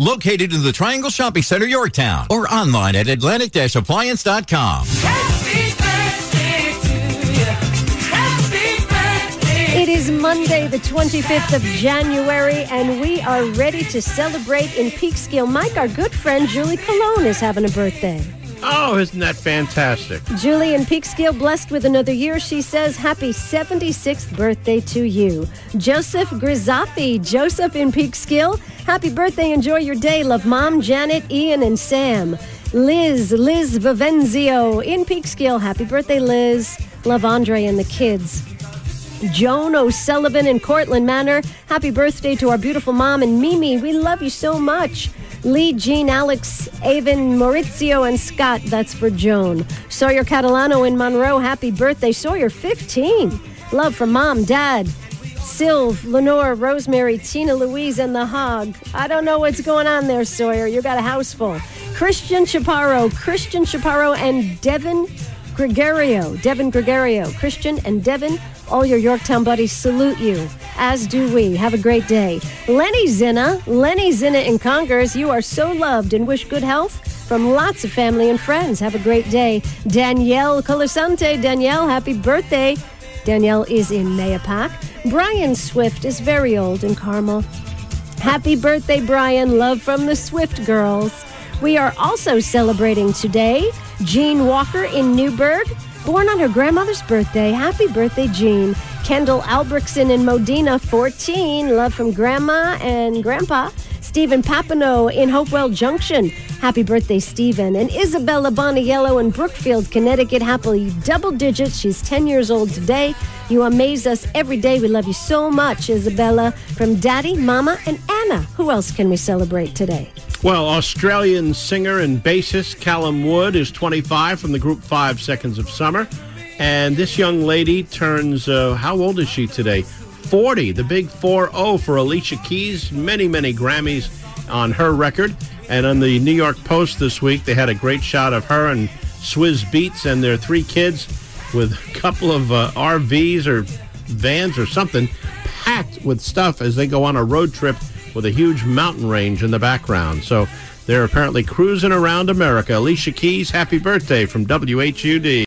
located in the Triangle Shopping Center, Yorktown, or online at Atlantic-Appliance.com. Happy birthday to you. Happy birthday. It is Monday, the 25th of January, and we are ready to celebrate in Peekskill. Mike, our good friend Julie Colon is having a birthday. Oh, isn't that fantastic? Julie in Peekskill, blessed with another year. She says, happy 76th birthday to you. Joseph Grizafi, Joseph in Peekskill, happy birthday. Enjoy your day. Love Mom, Janet, Ian, and Sam. Liz Vivenzio in Peekskill, happy birthday, Liz. Love Andre and the kids. Joan O'Sullivan in Cortland Manor, happy birthday to our beautiful mom and Mimi. We love you so much. Lee, Jean, Alex, Avon, Maurizio, and Scott. That's for Joan. Sawyer Catalano in Monroe. Happy birthday, Sawyer, 15. Love from Mom, Dad, Sylv, Lenore, Rosemary, Tina, Louise, and the Hog. I don't know what's going on there, Sawyer. You got a house full. Christian Chaparro, and Devin Gregorio. Christian and Devin, all your Yorktown buddies salute you, as do we. Have a great day. Lenny Zinna in Congers, you are so loved and wish good health from lots of family and friends. Have a great day. Danielle Colasante, Danielle, happy birthday. Danielle is in Mayapack. Brian Swift is very old in Carmel. Happy birthday, Brian. Love from the Swift girls. We are also celebrating today Jean Walker in Newburgh, born on her grandmother's birthday. Happy birthday, Jean. Kendall Albrechtson in Modena, 14. Love from Grandma and Grandpa. Stephen Papineau in Hopewell Junction. Happy birthday, Stephen. And Isabella Boniello in Brookfield, Connecticut. Happily double digits. She's 10 years old today. You amaze us every day. We love you so much, Isabella. From Daddy, Mama, and Anna. Who else can we celebrate today? Well, Australian singer and bassist Callum Wood is 25 from the group 5 Seconds of Summer. And this young lady turns, how old is she today? 40, the big 4-0 for Alicia Keys. Many, many Grammys on her record. And on the New York Post this week, they had a great shot of her and Swizz Beatz and their 3 kids with a couple of RVs or vans or something packed with stuff as they go on a road trip with a huge mountain range in the background. So they're apparently cruising around America. Alicia Keys, happy birthday from WHUD.